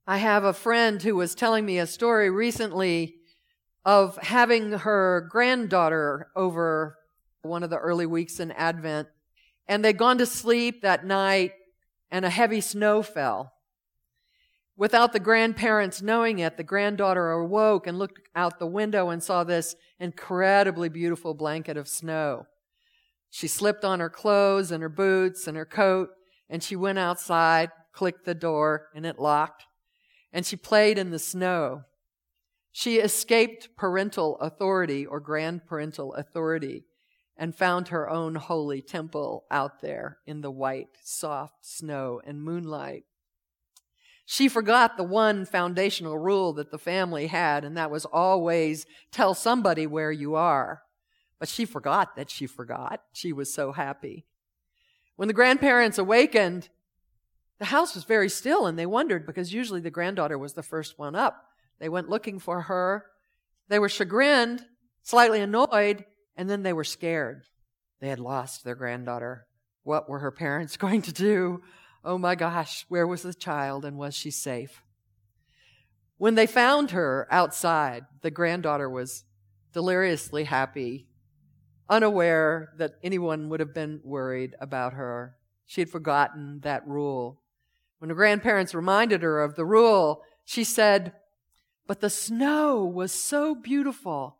I have a friend who was telling me a story recently of having her granddaughter over one of the early weeks in Advent, and they'd gone to sleep that night, and a heavy snow fell. Without the grandparents knowing it, the granddaughter awoke and looked out the window and saw this incredibly beautiful blanket of snow. She slipped on her clothes and her boots and her coat, and she went outside, clicked the door, and it locked, and she played in the snow. She escaped parental authority or grandparental authority and found her own holy temple out there in the white, soft snow and moonlight. She forgot the one foundational rule that the family had, and that was always tell somebody where you are. But she forgot that she forgot. She was so happy. When the grandparents awakened, the house was very still, and they wondered because usually the granddaughter was the first one up. They went looking for her. They were chagrined, slightly annoyed, and then they were scared. They had lost their granddaughter. What were her parents going to do? Oh my gosh, where was the child, and was she safe? When they found her outside, the granddaughter was deliriously happy, unaware that anyone would have been worried about her. She had forgotten that rule. When her grandparents reminded her of the rule, she said, "But the snow was so beautiful.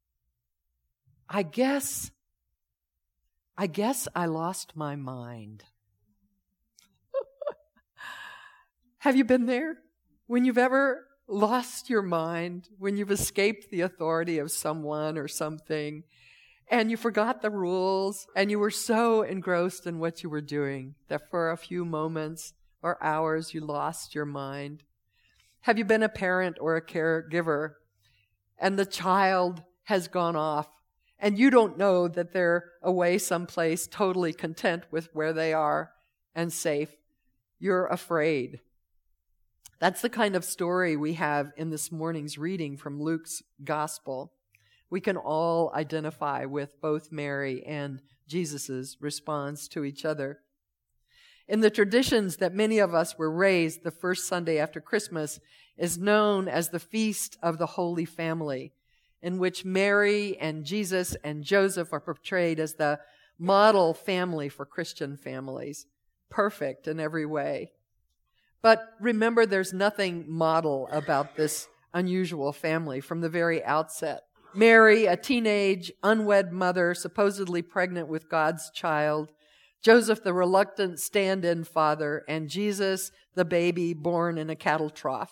I guess I lost my mind." Have you been there? When you've ever lost your mind, when you've escaped the authority of someone or something, and you forgot the rules, and you were so engrossed in what you were doing that for a few moments or hours you lost your mind? Have you been a parent or a caregiver, and the child has gone off, and you don't know that they're away someplace totally content with where they are and safe? You're afraid. That's the kind of story we have in this morning's reading from Luke's gospel. We can all identify with both Mary and Jesus' response to each other. In the traditions that many of us were raised, the first Sunday after Christmas is known as the Feast of the Holy Family, in which Mary and Jesus and Joseph are portrayed as the model family for Christian families, perfect in every way. But remember, there's nothing model about this unusual family from the very outset. Mary, a teenage, unwed mother, supposedly pregnant with God's child. Joseph, the reluctant stand-in father. And Jesus, the baby born in a cattle trough.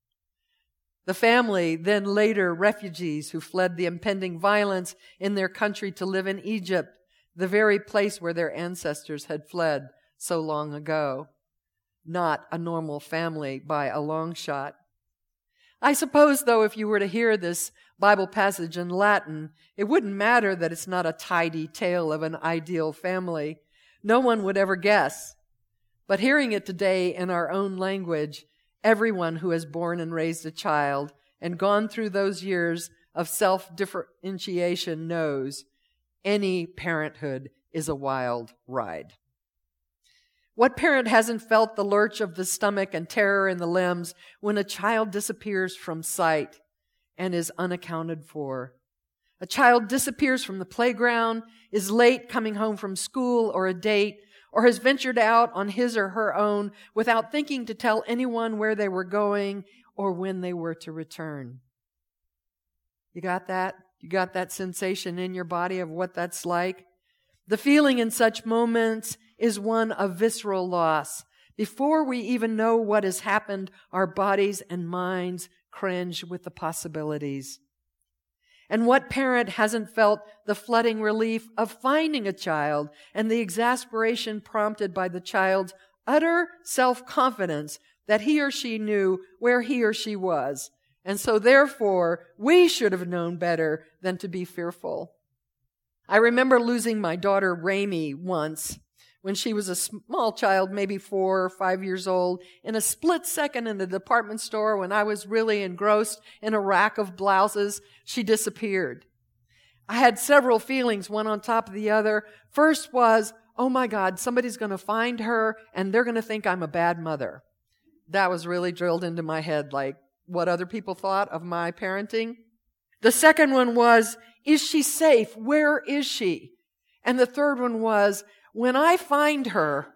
The family, then later refugees who fled the impending violence in their country to live in Egypt, the very place where their ancestors had fled so long ago. Not a normal family by a long shot. I suppose, though, if you were to hear this Bible passage in Latin, it wouldn't matter that it's not a tidy tale of an ideal family. No one would ever guess. But hearing it today in our own language, everyone who has born and raised a child and gone through those years of self-differentiation knows any parenthood is a wild ride. What parent hasn't felt the lurch of the stomach and terror in the limbs when a child disappears from sight and is unaccounted for? A child disappears from the playground, is late coming home from school or a date, or has ventured out on his or her own without thinking to tell anyone where they were going or when they were to return. You got that? You got that sensation in your body of what that's like? The feeling in such moments is one of visceral loss. Before we even know what has happened, our bodies and minds cringe with the possibilities. And what parent hasn't felt the flooding relief of finding a child and the exasperation prompted by the child's utter self-confidence that he or she knew where he or she was, and so therefore we should have known better than to be fearful. I remember losing my daughter Raimi once when she was a small child, maybe 4 or 5 years old, in a split second in the department store when I was really engrossed in a rack of blouses. She disappeared. I had several feelings, one on top of the other. First was, oh my God, somebody's going to find her and they're going to think I'm a bad mother. That was really drilled into my head, like what other people thought of my parenting. The second one was, is she safe? Where is she? And the third one was, when I find her,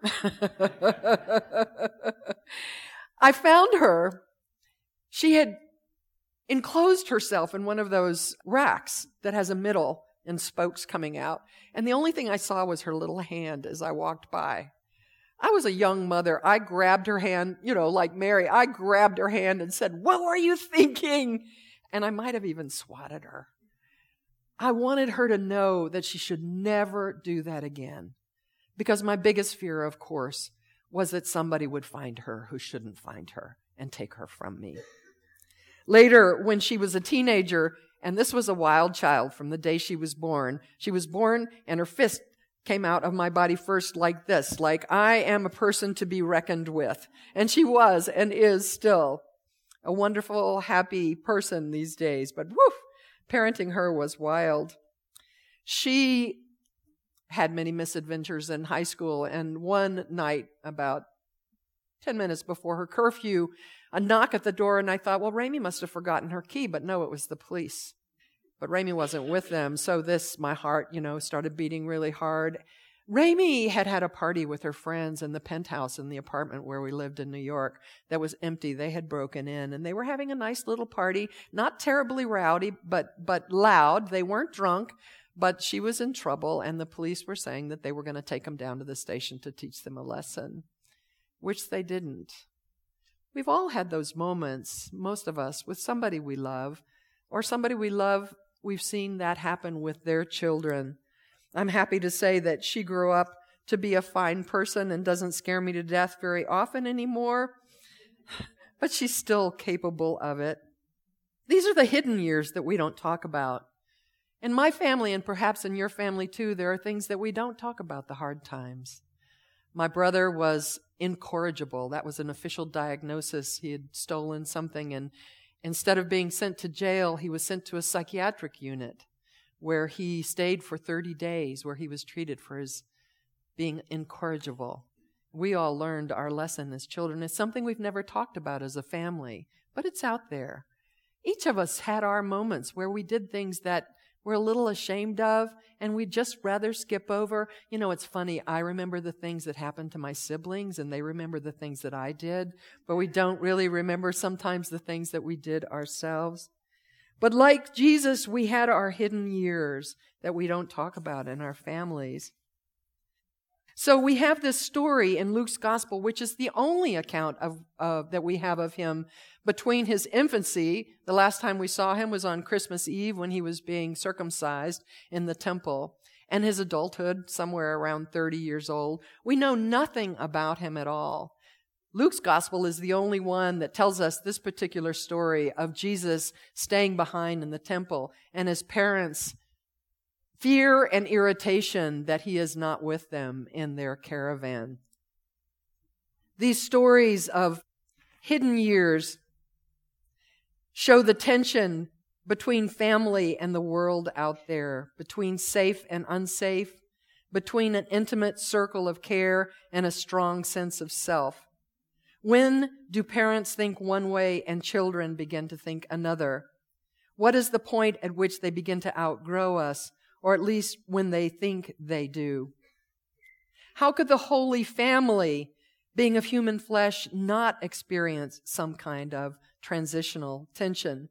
I found her. She had enclosed herself in one of those racks that has a middle and spokes coming out. And the only thing I saw was her little hand as I walked by. I was a young mother. I grabbed her hand, like Mary. I grabbed her hand and said, what were you thinking? And I might have even swatted her. I wanted her to know that she should never do that again. Because my biggest fear, of course, was that somebody would find her who shouldn't find her and take her from me. Later, when she was a teenager, and this was a wild child from the day she was born and her fist came out of my body first like this, like I am a person to be reckoned with. And she was and is still a wonderful, happy person these days. But parenting her was wild. She had many misadventures in high school, and one night, about 10 minutes before her curfew, a knock at the door, and I thought, well, Ramey must have forgotten her key, but no, it was the police. But Ramey wasn't with them, so my heart, started beating really hard. Ramey had had a party with her friends in the penthouse in the apartment where we lived in New York that was empty. They had broken in, and they were having a nice little party, not terribly rowdy, but loud. They weren't drunk, but she was in trouble, and the police were saying that they were going to take them down to the station to teach them a lesson, which they didn't. We've all had those moments, most of us, with somebody we love, or somebody we love. We've seen that happen with their children. I'm happy to say that she grew up to be a fine person and doesn't scare me to death very often anymore, but she's still capable of it. These are the hidden years that we don't talk about. In my family, and perhaps in your family too, there are things that we don't talk about, the hard times. My brother was incorrigible. That was an official diagnosis. He had stolen something, and instead of being sent to jail, he was sent to a psychiatric unit where he stayed for 30 days, where he was treated for his being incorrigible. We all learned our lesson as children. It's something we've never talked about as a family, but it's out there. Each of us had our moments where we did things that we're a little ashamed of, and we'd just rather skip over. It's funny. I remember the things that happened to my siblings, and they remember the things that I did, but we don't really remember sometimes the things that we did ourselves. But like Jesus, we had our hidden years that we don't talk about in our families. So we have this story in Luke's gospel, which is the only account that we have of him between his infancy. The last time we saw him was on Christmas Eve when he was being circumcised in the temple, and his adulthood, somewhere around 30 years old. We know nothing about him at all. Luke's gospel is the only one that tells us this particular story of Jesus staying behind in the temple and his parents' fear and irritation that he is not with them in their caravan. These stories of hidden years show the tension between family and the world out there, between safe and unsafe, between an intimate circle of care and a strong sense of self. When do parents think one way and children begin to think another? What is the point at which they begin to outgrow us, or at least when they think they do? How could the Holy Family, being of human flesh, not experience some kind of transitional tension?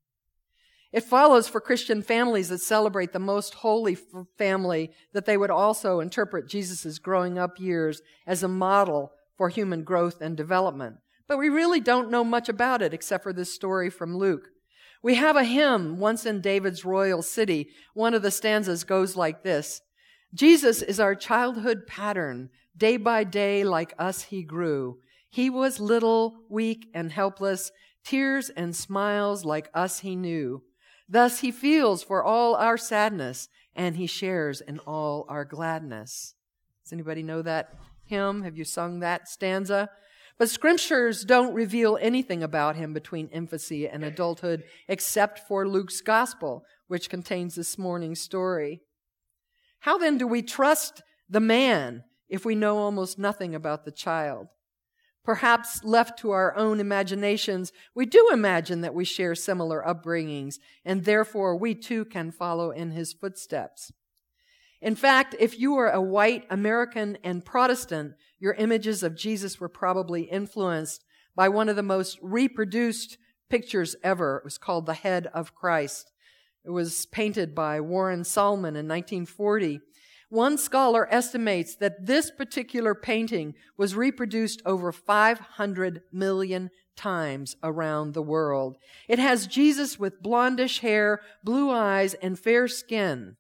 It follows for Christian families that celebrate the most holy family that they would also interpret Jesus' growing up years as a model for human growth and development. But we really don't know much about it except for this story from Luke. We have a hymn, Once in David's Royal City. One of the stanzas goes like this: Jesus is our childhood pattern. Day by day, like us, he grew. He was little, weak, and helpless. Tears and smiles like us he knew. Thus he feels for all our sadness, and he shares in all our gladness. Does anybody know that hymn? Have you sung that stanza? But scriptures don't reveal anything about him between infancy and adulthood except for Luke's gospel, which contains this morning's story. How then do we trust the man if we know almost nothing about the child? Perhaps left to our own imaginations, we do imagine that we share similar upbringings, and therefore we too can follow in his footsteps. In fact, if you were a white American and Protestant, your images of Jesus were probably influenced by one of the most reproduced pictures ever. It was called The Head of Christ. It was painted by Warren Salmon in 1940. One scholar estimates that this particular painting was reproduced over 500 million times around the world. It has Jesus with blondish hair, blue eyes, and fair skin.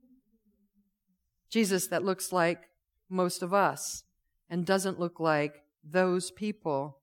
Jesus that looks like most of us and doesn't look like those people.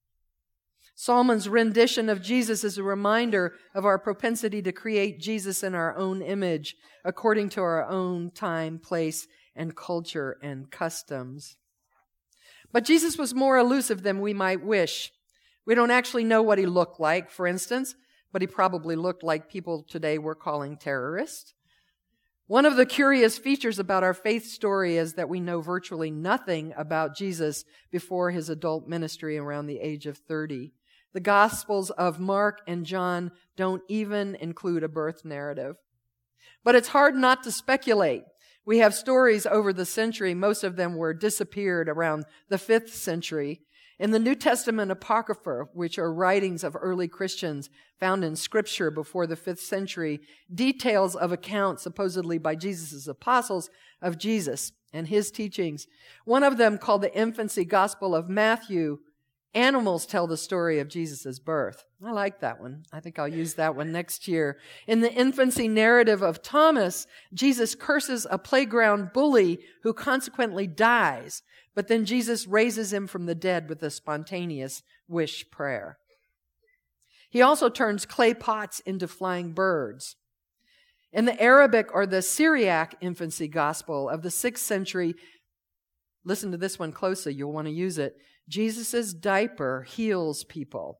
Salmon's rendition of Jesus is a reminder of our propensity to create Jesus in our own image, according to our own time, place, and culture and customs. But Jesus was more elusive than we might wish. We don't actually know what he looked like, for instance, but he probably looked like people today we're calling terrorists. One of the curious features about our faith story is that we know virtually nothing about Jesus before his adult ministry around the age of 30. The Gospels of Mark and John don't even include a birth narrative. But it's hard not to speculate. We have stories over the century. Most of them were disappeared around the 5th century. In the New Testament Apocrypha, which are writings of early Christians found in Scripture before the 5th century, details of accounts supposedly by Jesus' apostles of Jesus and his teachings. One of them, called the Infancy Gospel of Matthew, animals tell the story of Jesus' birth. I like that one. I think I'll use that one next year. In the infancy narrative of Thomas, Jesus curses a playground bully who consequently dies, but then Jesus raises him from the dead with a spontaneous wish prayer. He also turns clay pots into flying birds. In the Arabic or the Syriac infancy gospel of the 6th century, listen to this one closely, you'll want to use it. Jesus' diaper heals people,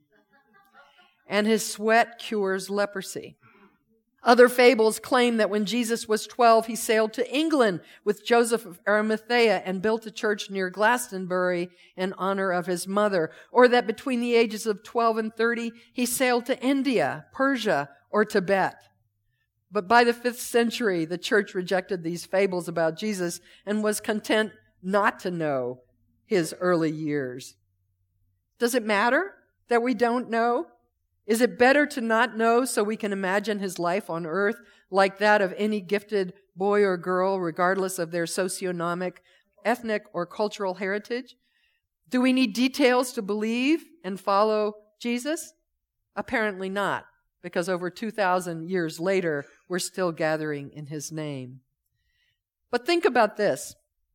and his sweat cures leprosy. Other fables claim that when Jesus was 12, he sailed to England with Joseph of Arimathea and built a church near Glastonbury in honor of his mother, or that between the ages of 12 and 30, he sailed to India, Persia, or Tibet. But by the 5th century, the church rejected these fables about Jesus and was content not to know his early years. Does it matter that we don't know? Is it better to not know so we can imagine his life on earth like that of any gifted boy or girl, regardless of their socioeconomic, ethnic, or cultural heritage? Do we need details to believe and follow Jesus? Apparently not, because over 2,000 years later, we're still gathering in his name. But think about this.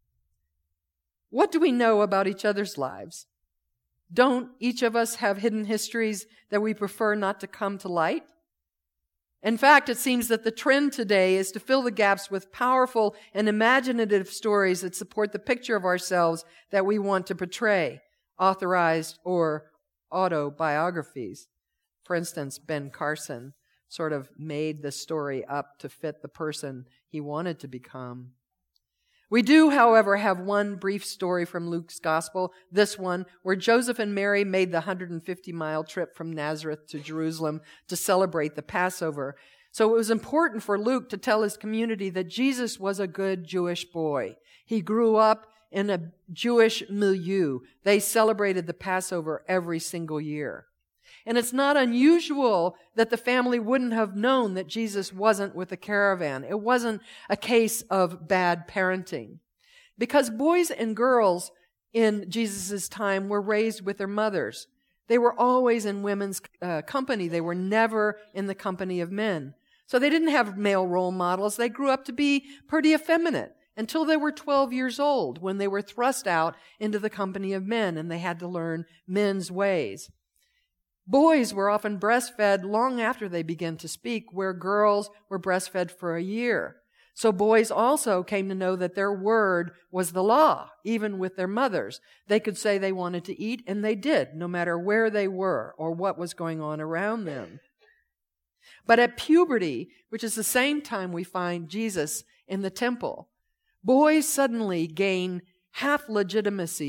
What do we know about each other's lives? Don't each of us have hidden histories that we prefer not to come to light? In fact, it seems that the trend today is to fill the gaps with powerful and imaginative stories that support the picture of ourselves that we want to portray, authorized or autobiographies. For instance, Ben Carson sort of made the story up to fit the person he wanted to become. We do, however, have one brief story from Luke's gospel, this one, where Joseph and Mary made the 150-mile trip from Nazareth to Jerusalem to celebrate the Passover. So it was important for Luke to tell his community that Jesus was a good Jewish boy. He grew up in a Jewish milieu. They celebrated the Passover every single year. And it's not unusual that the family wouldn't have known that Jesus wasn't with the caravan. It wasn't a case of bad parenting. Because boys and girls in Jesus' time were raised with their mothers. They were always in women's company. They were never in the company of men. So they didn't have male role models. They grew up to be pretty effeminate until they were 12 years old, when they were thrust out into the company of men and they had to learn men's ways. Boys were often breastfed long after they began to speak, where girls were breastfed for a year. So boys also came to know that their word was the law, even with their mothers. They could say they wanted to eat, and they did, no matter where they were or what was going on around them. But at puberty, which is the same time we find Jesus in the temple, boys suddenly gain half legitimacy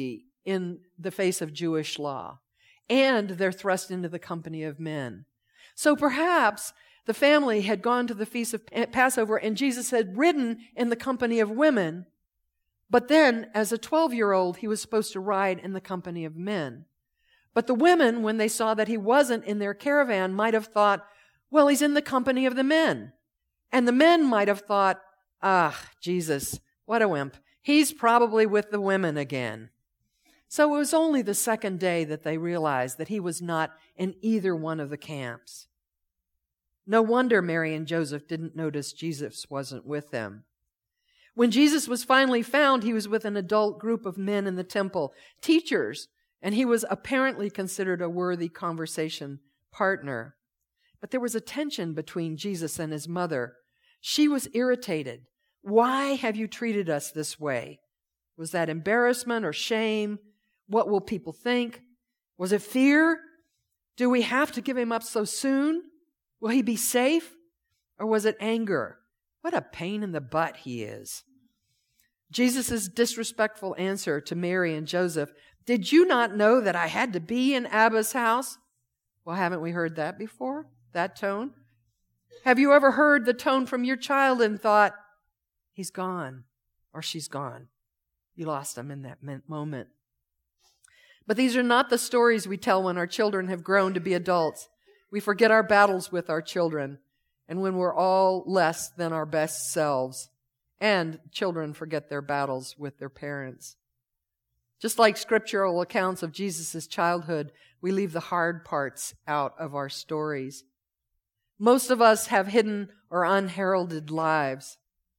in the face of Jewish law, and they're thrust into the company of men. So perhaps the family had gone to the feast of Passover and Jesus had ridden in the company of women, but then as a 12-year-old, he was supposed to ride in the company of men. But the women, when they saw that he wasn't in their caravan, might have thought, well, he's in the company of the men. And the men might have thought, Jesus, what a wimp. He's probably with the women again. So it was only the second day that they realized that he was not in either one of the camps. No wonder Mary and Joseph didn't notice Jesus wasn't with them. When Jesus was finally found, he was with an adult group of men in the temple, teachers, and he was apparently considered a worthy conversation partner. But there was a tension between Jesus and his mother. She was irritated. Why have you treated us this way? Was that embarrassment or shame? What will people think? Was it fear? Do we have to give him up so soon? Will he be safe? Or was it anger? What a pain in the butt he is. Jesus' disrespectful answer to Mary and Joseph, did you not know that I had to be in Abba's house? Well, haven't we heard that before? That tone? Have you ever heard the tone from your child and thought, he's gone or she's gone? You lost him in that moment. But these are not the stories we tell when our children have grown to be adults. We forget our battles with our children and when we're all less than our best selves. And children forget their battles with their parents. Just like scriptural accounts of Jesus' childhood, we leave the hard parts out of our stories. Most of us have hidden or unheralded lives.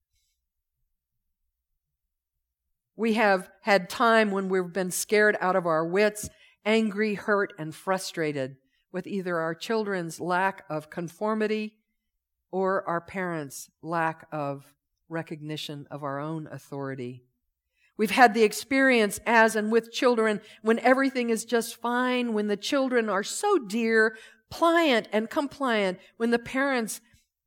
We have had time when we've been scared out of our wits, angry, hurt, and frustrated with either our children's lack of conformity or our parents' lack of recognition of our own authority. We've had the experience as and with children when everything is just fine, when the children are so dear, pliant and compliant, when the parents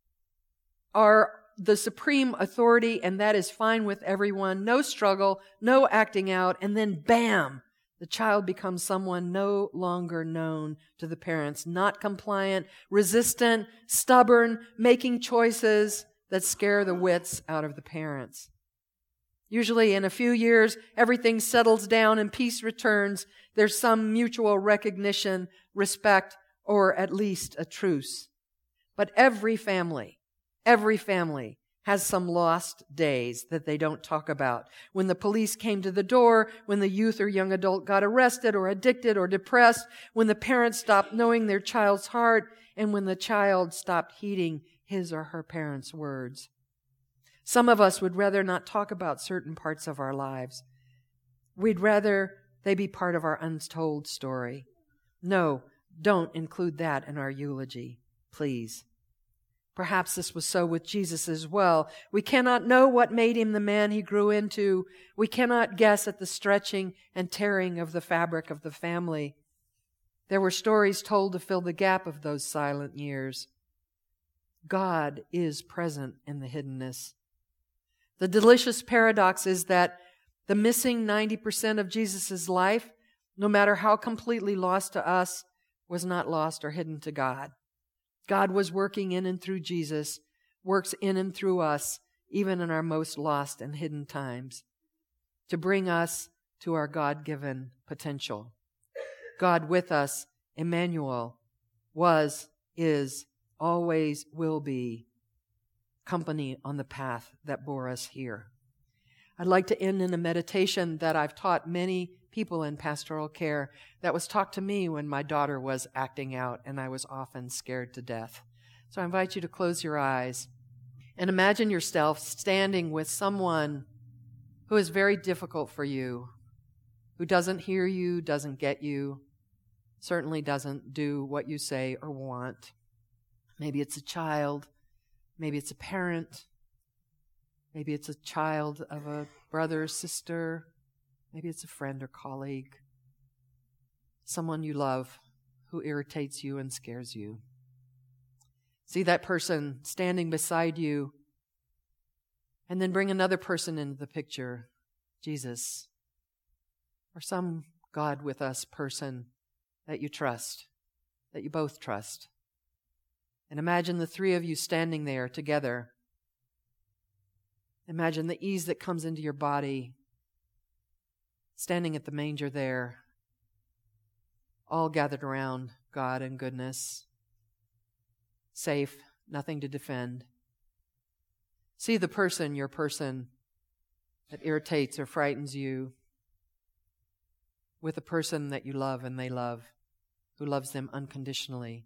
are the supreme authority and that is fine with everyone, no struggle, no acting out, and then bam, the child becomes someone no longer known to the parents, not compliant, resistant, stubborn, making choices that scare the wits out of the parents. Usually in a few years, everything settles down and peace returns. There's some mutual recognition, respect, or at least a truce. But every family has some lost days that they don't talk about. When the police came to the door, when the youth or young adult got arrested or addicted or depressed, when the parents stopped knowing their child's heart, and when the child stopped heeding his or her parents' words. Some of us would rather not talk about certain parts of our lives. We'd rather they be part of our untold story. No, don't include that in our eulogy, please. Perhaps this was so with Jesus as well. We cannot know what made him the man he grew into. We cannot guess at the stretching and tearing of the fabric of the family. There were stories told to fill the gap of those silent years. God is present in the hiddenness. The delicious paradox is that the missing 90% of Jesus' life, no matter how completely lost to us, was not lost or hidden to God. God was working in and through Jesus, works in and through us, even in our most lost and hidden times, to bring us to our God-given potential. God with us, Emmanuel, was, is, always will be company on the path that bore us here. I'd like to end in a meditation that I've taught many people in pastoral care that was taught to me when my daughter was acting out and I was often scared to death. So I invite you to close your eyes and imagine yourself standing with someone who is very difficult for you, who doesn't hear you, doesn't get you, certainly doesn't do what you say or want. Maybe it's a child, maybe it's a parent, maybe it's a child of a brother or sister, maybe it's a friend or colleague, someone you love who irritates you and scares you. See that person standing beside you, and then bring another person into the picture, Jesus, or some God with us person that you trust, that you both trust. And imagine the three of you standing there together. Imagine the ease that comes into your body, standing at the manger there, all gathered around God and goodness, safe, nothing to defend. See the person, your person, that irritates or frightens you, with a person that you love and they love, who loves them unconditionally.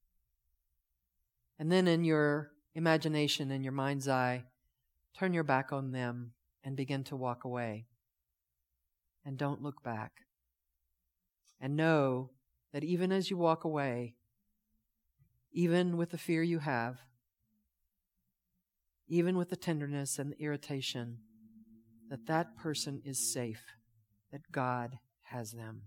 And then in your imagination, in your mind's eye, turn your back on them and begin to walk away. And don't look back. And know that even as you walk away, even with the fear you have, even with the tenderness and the irritation, that that person is safe, that God has them.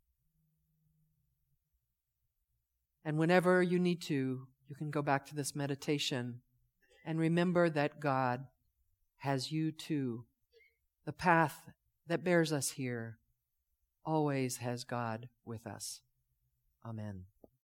And whenever you need to, you can go back to this meditation and remember that God has you too. The path that bears us here always has God with us. Amen.